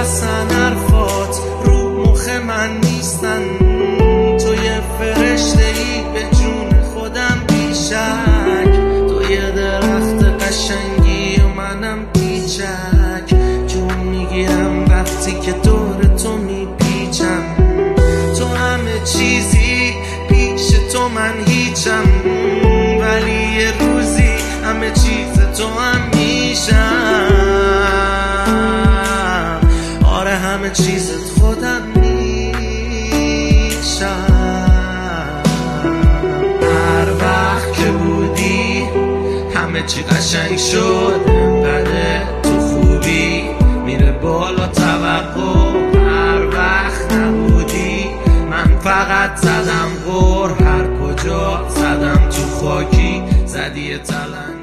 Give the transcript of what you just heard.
اصلا حرفات رو مخ من نیستن. تو یه فرشته ای به جون خودم بیشک، تو یه درخت قشنگی و منم پیچک. جون میگیرم وقتی که دور تو میپیچم. تو همه چیزی پیش تو من هیچم، ولی یه روزی همه چیز تو هم میشم. آره همه چیزت خودم میشم. هر وقت که بودی همه چی قشنگ شد، انقدر تو خوبی میره بالا توقع. هر وقت نبودی من فقط زدم غر، هر کجا زدم تو خاکی زدی تلنگ.